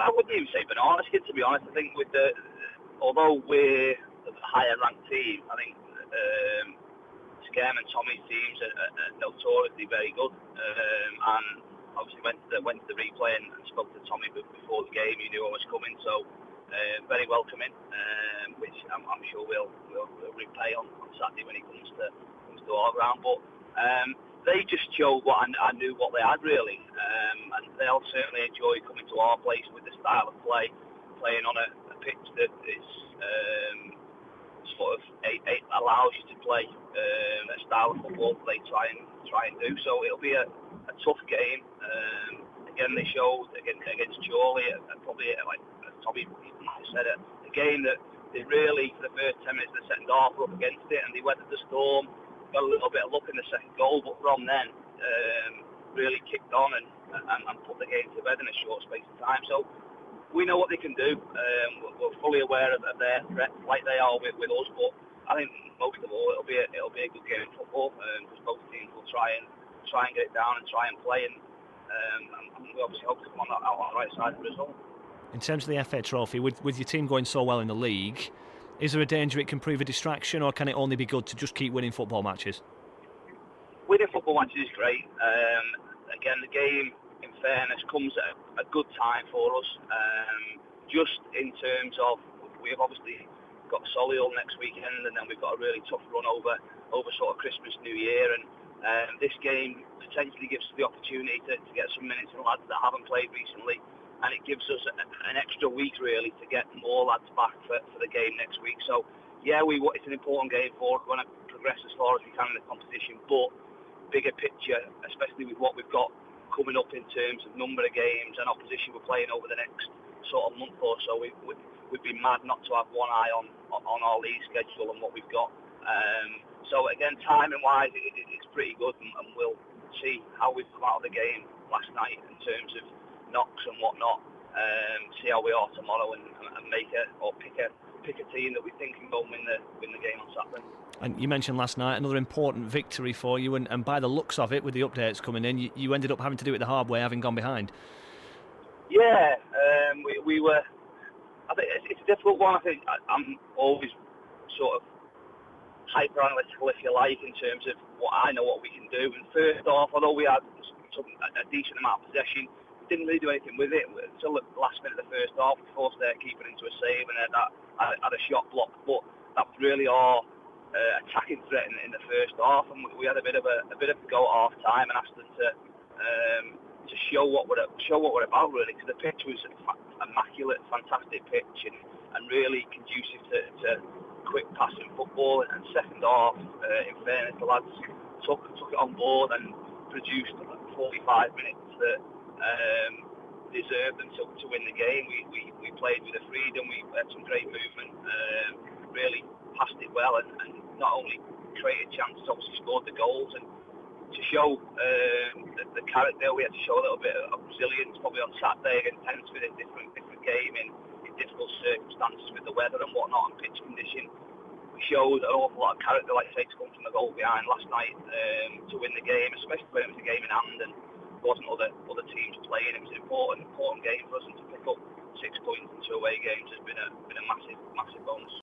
I wouldn't even say banana skin, to be honest. I think although we're a higher ranked team, I think Skem and Tommy's teams are notoriously very good. And obviously went to the replay and spoke to Tommy before the game. He knew I was coming, so very welcoming, which I'm sure we'll repay on Saturday when he comes to our ground. But they just showed what I knew what they had really, and they'll certainly enjoy coming to our place with the style of play, playing on a pitch that is sort of it allows you to play a style of football that they try and do. So it'll be a tough game. Again, they showed against Chorley, probably like Tommy said, a game that they really, for the first 10 minutes of the second half, were up against it, and they weathered the storm. Got a little bit of luck in the second goal, but from then really kicked on and put the game to bed in a short space of time. So we know what they can do. We're fully aware of their threats, like they are with us. But I think most of all, it'll be a good game of football, because both teams will try and get it down and try and play. And we obviously hope to come out on the right side of the result. In terms of the FA Trophy, with your team going so well in the league, is there a danger it can prove a distraction, or can it only be good to just keep winning football matches? Winning football matches is great. Again, the game, in fairness, comes at a good time for us. Just in terms of, we've obviously got Solihull next weekend, and then we've got a really tough run over sort of Christmas, New Year, and this game potentially gives us the opportunity to get some minutes in lads that haven't played recently. And it gives us an extra week really to get more lads back for the game next week. So yeah, it's an important game for us. We want to progress as far as we can in the competition, but bigger picture, especially with what we've got coming up in terms of number of games and opposition we're playing over the next sort of month or so, we'd be mad not to have one eye on our league schedule and what we've got. So again, timing wise, it's pretty good, and we'll see how we've come out of the game last night in terms of knocks and whatnot, see how we are tomorrow and pick a team that we think can go win the game on Saturday. And you mentioned last night another important victory for you, and by the looks of it, with the updates coming in, you ended up having to do it the hard way, having gone behind. Yeah, we were. I think it's a difficult one. I think I'm always sort of hyper analytical, if you like, in terms of what we can do. And first off, although we had a decent amount of possession, didn't really do anything with it until the last minute of the first half. We forced their keeper into a save, and then that had a shot block. But that was really our attacking threat in the first half, and we had a bit of a go at half time and asked them to show what we're about really. Because the pitch was immaculate, fantastic pitch, and really conducive to quick passing football. And second half, in fairness, the lads took it on board and produced 45 minutes that deserved them to win the game. We played with a freedom, we had some great movement, really passed it well, and not only created chances, obviously scored the goals. And to show the character, we had to show a little bit of resilience probably on Saturday against Pensford, a different game in difficult circumstances with the weather and whatnot and pitch condition. We showed an awful lot of character, like I say, to come from the goal behind last night to win the game, especially when it was a game in hand and wasn't other teams playing. It was an important game for us, and to pick up 6 points in 2 away games has been a massive bonus.